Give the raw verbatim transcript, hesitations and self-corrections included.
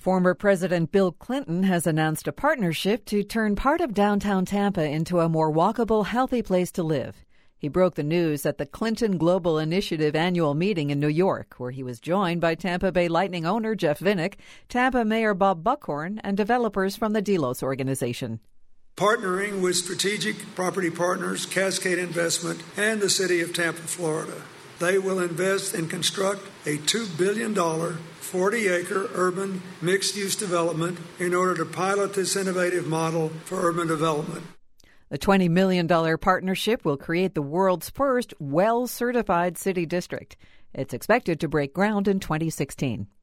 Former President Bill Clinton has announced a partnership to turn part of downtown Tampa into a more walkable, healthy place to live. He broke the news at the Clinton Global Initiative annual meeting in New York, where he was joined by Tampa Bay Lightning owner Jeff Vinik, Tampa Mayor Bob Buckhorn, and developers from the Delos organization. Partnering with strategic property partners, Cascade Investment, and the city of Tampa, Florida. They will invest and construct a two billion dollars, forty-acre urban mixed-use development in order to pilot this innovative model for urban development. The twenty million dollars partnership will create the world's first WELL-certified city district. It's expected to break ground in twenty sixteen.